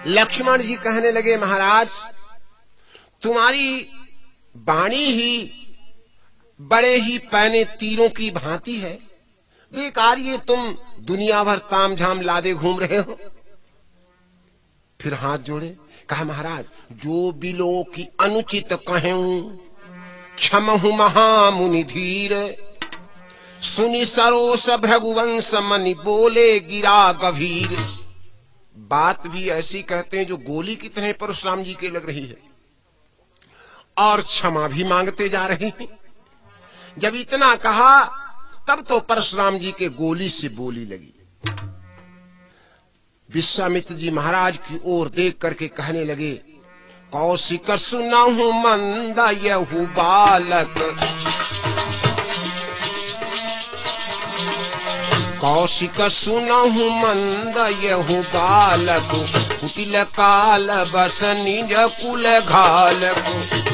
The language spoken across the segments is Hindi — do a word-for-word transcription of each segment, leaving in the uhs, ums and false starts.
लक्ष्मण जी कहने लगे, महाराज तुम्हारी वाणी ही बड़े ही पैने तीरों की भांति है, बेकार ये तुम दुनिया भर ताम झाम लादे घूम रहे हो। फिर हाथ जोड़े कहा, महाराज जो बिलो की अनुचित कहूं क्षमहु महामुनि धीर, सुनि सरोस भृगुवंश मनि बोले गिरा गभीर। बात भी ऐसी कहते हैं जो गोली की तरह परशुराम जी के लग रही है और क्षमा भी मांगते जा रहे हैं। जब इतना कहा तब तो परशुराम जी के गोली से बोली लगी। विश्वामित्र जी महाराज की ओर देख करके कहने लगे, कौशिक सुनहु मंद यहु बालक, कौशिक सुनहु मंद यहु बालक, कुटिल काल बस निज कुल घालक।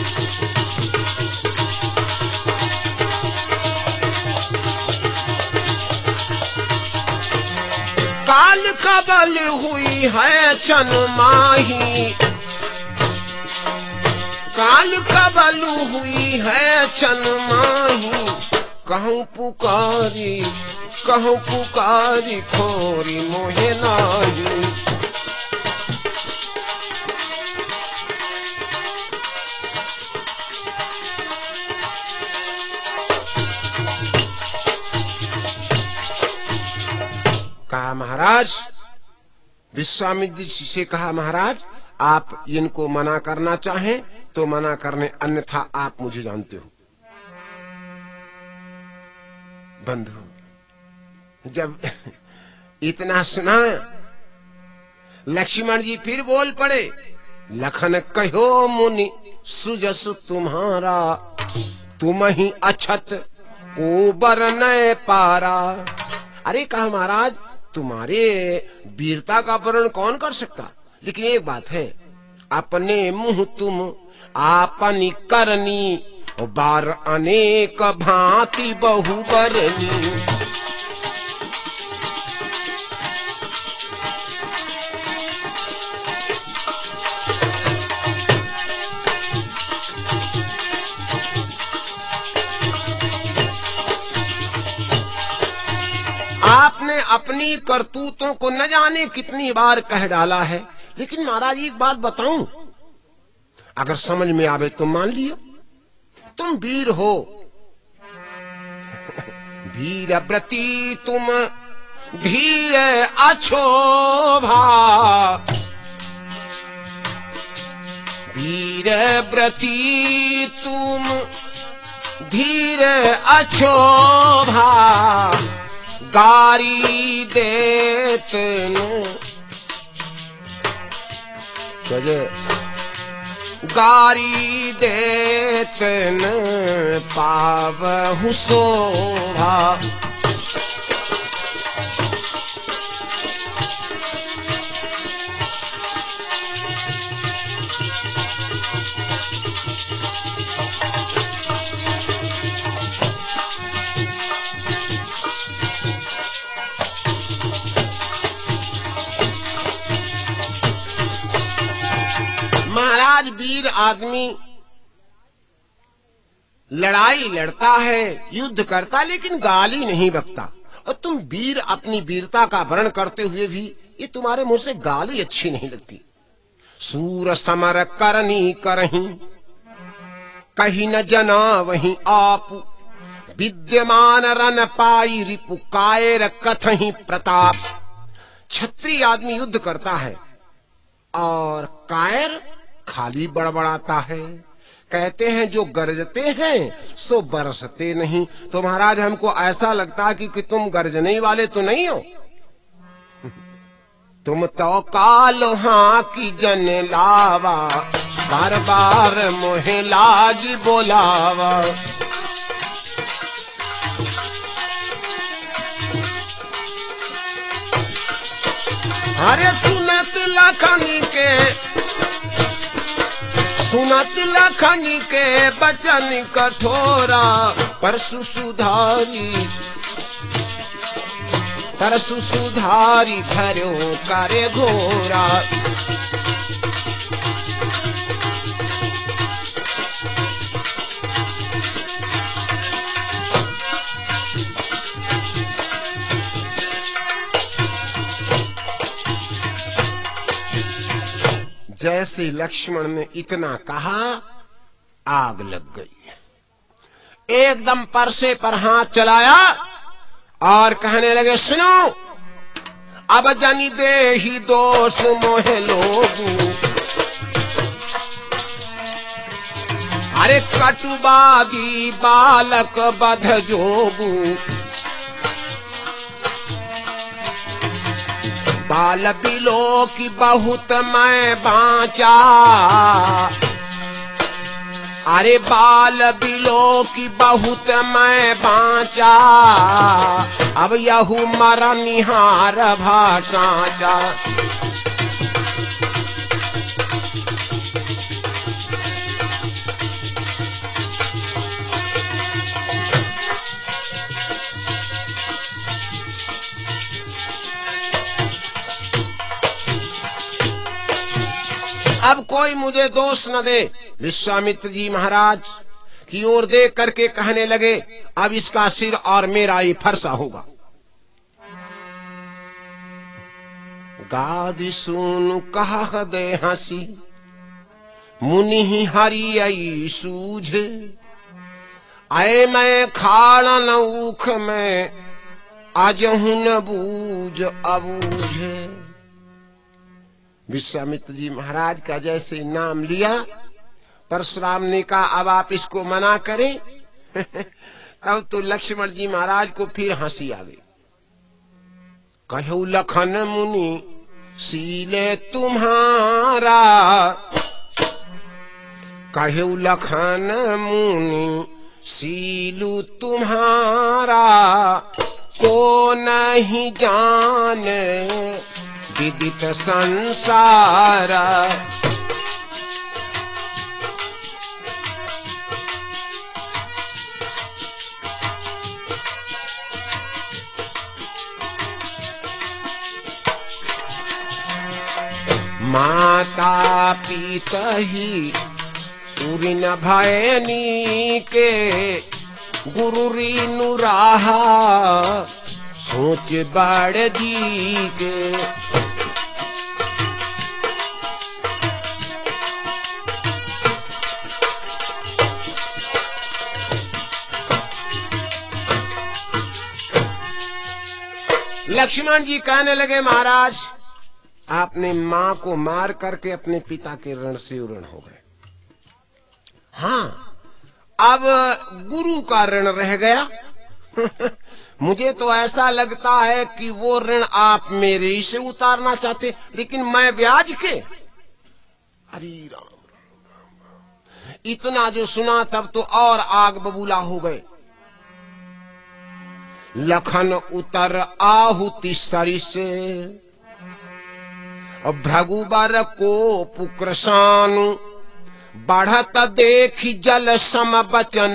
काल कबल हुई है चन माही, काल कबल हुई है चन माही, कहूँ पुकारी कहूँ पुकारी खोरी मोहे नाही। कहा महाराज, विश्वामित्र जी से कहा, महाराज आप इनको मना करना चाहें तो मना करने, अन्यथा आप मुझे जानते हो। बंधु जब इतना सुना लक्ष्मण जी फिर बोल पड़े, लखन कहो मुनि सुजस तुम्हारा, तुम ही अछत को बरने पारा। अरे कहा महाराज तुम्हारे वीरता का वर्णन कौन कर सकता, लेकिन एक बात है, अपने मुंह तुम आपनी करनी, बार अनेक भांति बहु बरनी। आपने अपनी करतूतों को न जाने कितनी बार कह डाला है, लेकिन महाराज एक बात बताऊं, अगर समझ में आवे तो मान लियो, तुम वीर हो, वीर व्रती तुम धीर अछोभा, वीर व्रती तुम धीर अछोभा, गारी देत न गारी देत न पावहु शोभा। महाराज वीर आदमी लड़ाई लड़ता है, युद्ध करता, लेकिन गाली नहीं बकता, और तुम वीर अपनी वीरता का वर्णन करते हुए भी ये तुम्हारे मुंह से गाली अच्छी नहीं लगती। सूर समर करनी करही, कहीं न जना वहीं आप, विद्यमान रन पाई रिपु कायर कथहि प्रताप। क्षत्रिय आदमी युद्ध करता है और कायर खाली बड़बड़ाता है। कहते हैं जो गरजते हैं सो बरसते नहीं। तो महाराज हमको ऐसा लगता है कि, कि तुम गरजने वाले तो नहीं हो, तुम तो कालो हाँ की जन लावा, बार बार मोहे लागी बोलावा। अरे सुनत लखनी के सुनत लखनी के बचन कठोरा, परसु सुधारी परसु सुधारी धरो करे घोरा। जैसे लक्ष्मण ने इतना कहा, आग लग गई। एकदम परसे पर हाथ चलाया और कहने लगे, सुनो, अब जनि दे ही दोष मोहे लोगू, अरे कटुबादी बालक बध जोगू, बाल बिलो की बहुत मैं बाँचा, अरे बाल बिलो की बहुत मैं बाँचा, अब यहू मरा निहार भाषाचा। अब कोई मुझे दोष न दे। विश्वामित्र जी महाराज की ओर देख करके कहने लगे, अब इसका सिर और मेरा ही फरसा होगा। गादि सुन कहा दे हंसी, मुनि ही हरि आई सूझे, आए मैं खाड़ा न ऊख में, आज हूं न बूझ अबूझे। विश्वामित्र जी महाराज का जैसे नाम लिया, परशुराम ने कहा अब आप इसको मना करें। तब तो लक्ष्मण जी महाराज को फिर हंसी आ गई। कहू लखन मुनि सीले तुम्हारा, कहू लखन मुनि सीलू तुम्हारा, को नहीं जाने विदित संसार। माता पिता ही उरी न भयनी के, गुरु रीनु राहा सोच बड़ जी के। लक्ष्मण जी कहने लगे, महाराज आपने मां को मार करके अपने पिता के ऋण से ऋण हो गए। हाँ, अब गुरु का ऋण रह गया। मुझे तो ऐसा लगता है कि वो ऋण आप मेरे ही से उतारना चाहते, लेकिन मैं ब्याज के। अरे राम राम राम, इतना जो सुना तब तो और आग बबूला हो गए। लखन उतर आहुति सरी से, भृगुबर को पुक्रसानु, बढ़त देखी जल सम बचन,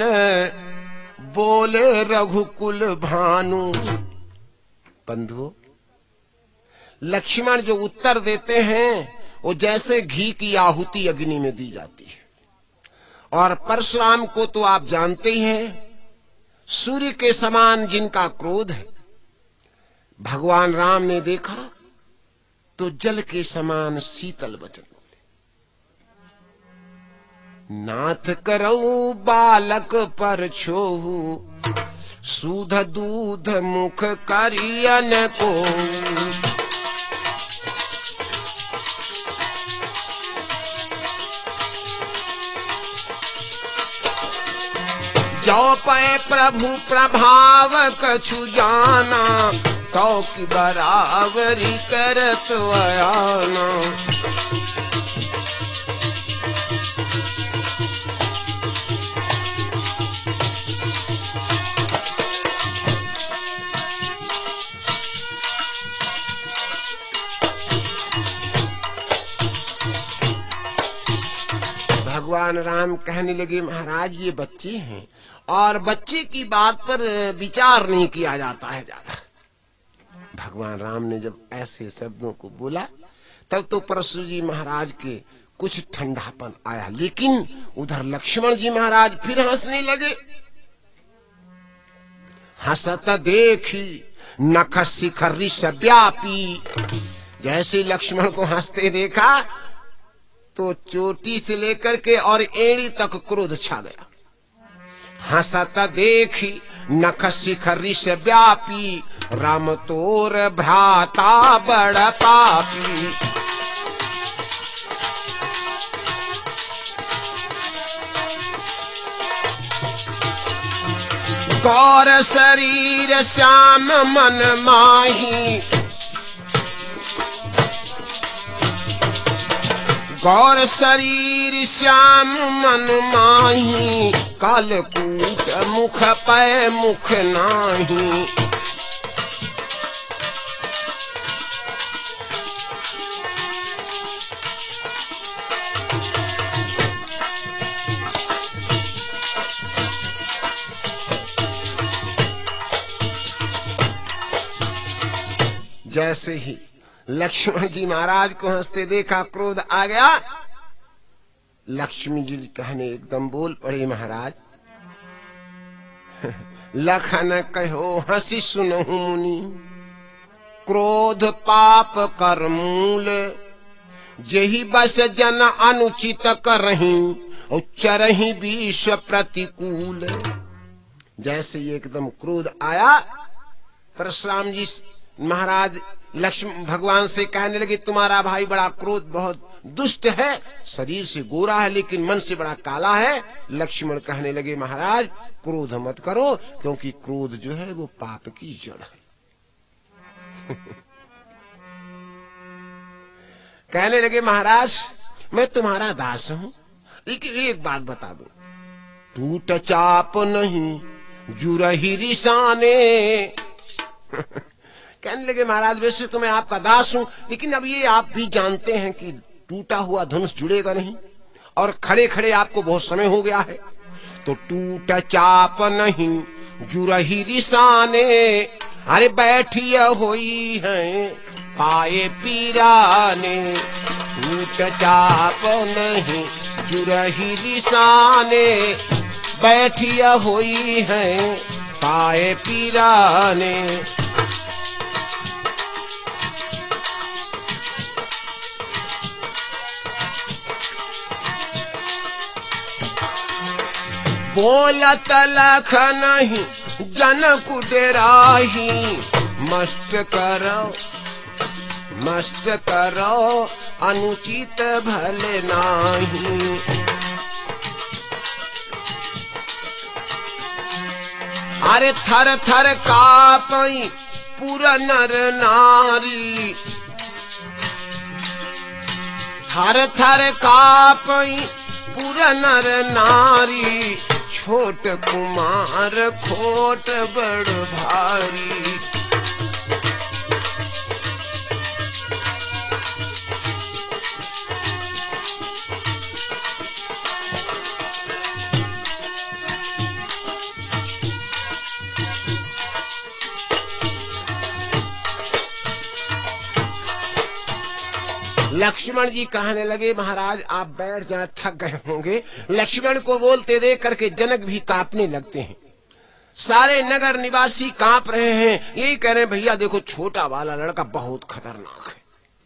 बोले रघुकुल भानु। बंधु, लक्ष्मण जो उत्तर देते हैं वो जैसे घी की आहुति अग्नि में दी जाती है। और परशुराम को तो आप जानते ही हैं, सूर्य के समान जिनका क्रोध है। भगवान राम ने देखा तो जल के समान शीतल वचन बोले, नाथ करऊ बालक पर छोहू, सूध दूध मुख करियन को। जो पै प्रभु प्रभाव कछु जाना, तो की बराबरी करत आना। भगवान राम कहने लगे, महाराज ये बच्चे हैं और बच्चे की बात पर विचार नहीं किया जाता है ज्यादा। भगवान राम ने जब ऐसे शब्दों को बोला तब तो परशु जी महाराज के कुछ ठंडापन आया, लेकिन उधर लक्ष्मण जी महाराज फिर हंसने लगे। हंसत देखी नख शिखर व्यापी, जैसे लक्ष्मण को हंसते देखा तो चोटी से लेकर के और एड़ी तक क्रोध छा गया। हंसत देखी नख शिखरी से व्यापी, राम तोर भ्राता बड़ पापी। गौर शरीर श्याम मन माही, गौर शरीर श्याम मन माही, कालकूट मुख पै मुख नाही। जैसे ही लक्ष्मण जी महाराज को हंसते देखा, क्रोध आ गया। लक्ष्मी जी कहने एकदम बोल पड़े, महाराज लखन कहो हंसी सुनहु मुनि, क्रोध पाप कर मूल, जेहि बस जन अनुचित करही, और चरही विष प्रतिकूल। जैसे ही एकदम क्रोध आया, परशुराम जी महाराज लक्ष्मण भगवान से कहने लगे, तुम्हारा भाई बड़ा क्रोध बहुत दुष्ट है, शरीर से गोरा है लेकिन मन से बड़ा काला है। लक्ष्मण कहने लगे, महाराज क्रोध मत करो, क्योंकि क्रोध जो है वो पाप की जड़ है। कहने लगे, महाराज मैं तुम्हारा दास हूं, लेकिन एक बात बता दो, टूट चाप नहीं जुरही रिसाने। कहने लगे, महाराज वैसे तो मैं आपका दास हूं, लेकिन अब ये आप भी जानते हैं कि टूटा हुआ धनुष जुड़ेगा नहीं, और खड़े खड़े आपको बहुत समय हो गया है, तो टूट चाप नहीं जुरही रिसाने, अरे बैठिए होई है पाए पीराने। टूट चाप नहीं जुरही रिसाने, बैठिए होई है पाए पीराने। बोलत लख नहीं जनक डेराही, मस्त करो मस्त करो अनुचित भले नाही। अरे थर थर कापई पूरा नर नारी, थर थर कापई पूरा नर नारी, छोट कुमार खोट बड़ भारी। लक्ष्मण जी कहने लगे, महाराज आप बैठ जाए, थक गए होंगे। लक्ष्मण को बोलते देख करके जनक भी कांपने लगते हैं, सारे नगर निवासी कांप रहे हैं। यही कह रहे हैं, भैया देखो छोटा वाला लड़का बहुत खतरनाक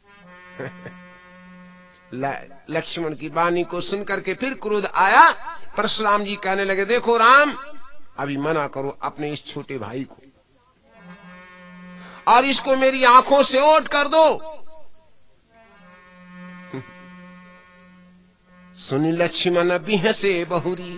है। लक्ष्मण की वाणी को सुनकर के फिर क्रोध आया। परशुराम जी कहने लगे, देखो राम अभी मना करो अपने इस छोटे भाई को, और इसको मेरी आंखों से ओट कर दो। सुनी लक्ष्मण बिहसे बहुरी,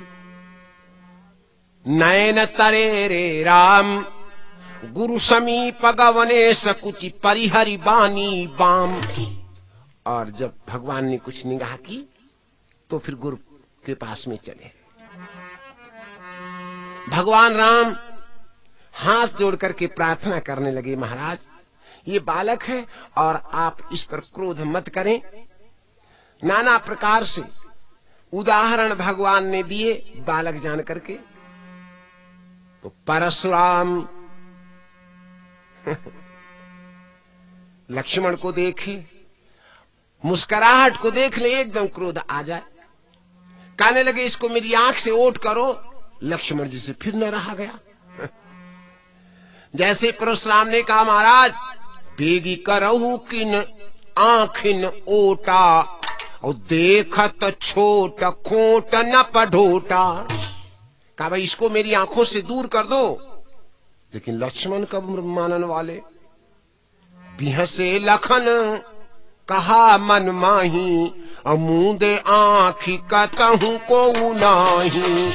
नयन तरे रे राम, गुरु समीप गवने सकुचि परिहरि बानी बाम। और जब भगवान ने कुछ निगाह की तो फिर गुरु के पास में चले। भगवान राम हाथ जोड़ करके प्रार्थना करने लगे, महाराज ये बालक है और आप इस पर क्रोध मत करें। नाना प्रकार से उदाहरण भगवान ने दिए बालक जान करके। तो परशुराम लक्ष्मण को देखे, मुस्कुराहट को देख ले एकदम क्रोध आ जाए, कहने लगे इसको मेरी आंख से ओट करो। लक्ष्मण जी से फिर न रहा गया। जैसे परशुराम ने कहा, महाराज बेगी करहु किन आंखिन ओटा, और देखत छोट खोट न पढ़ोटा। कहा भाई इसको मेरी आंखों से दूर कर दो। लेकिन लक्ष्मण कब मानन वाले। बिहसे लखन कहा मन माही, अमूदे आँखी कतहूं को नाही।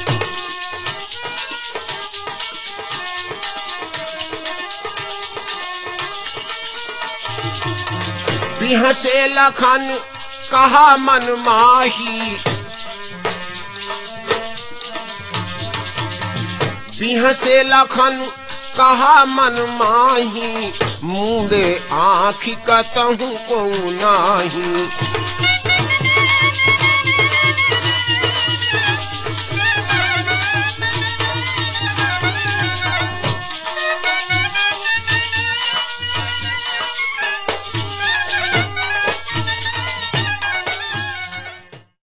बिहसे लखन कहा मन माही, बिहसे लखन कहा मन माही, मूंदे आँखी कतहूं को नाही।